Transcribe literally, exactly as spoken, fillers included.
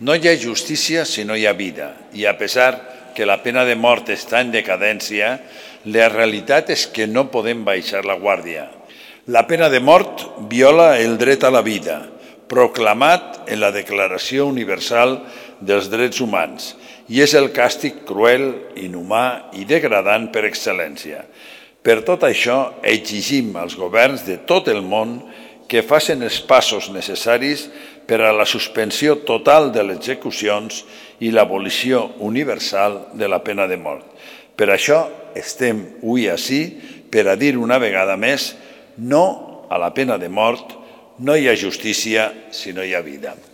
No hi ha justícia si no hi ha vida, i a pesar que la pena de mort està en decadència, la realitat és que no podem baixar la guàrdia. La pena de mort viola el dret a la vida, proclamat en la Declaració Universal dels Drets Humans, i és el càstig cruel, inhumà i degradant per excel·lència. Per tot això, exigim als governs de tot el món que facin els passos necessaris per a la suspensió total de les execucions i l'abolició universal de la pena de mort. Per això estem avui ací per a dir una vegada més no a la pena de mort. No hi ha justícia si no hi ha vida.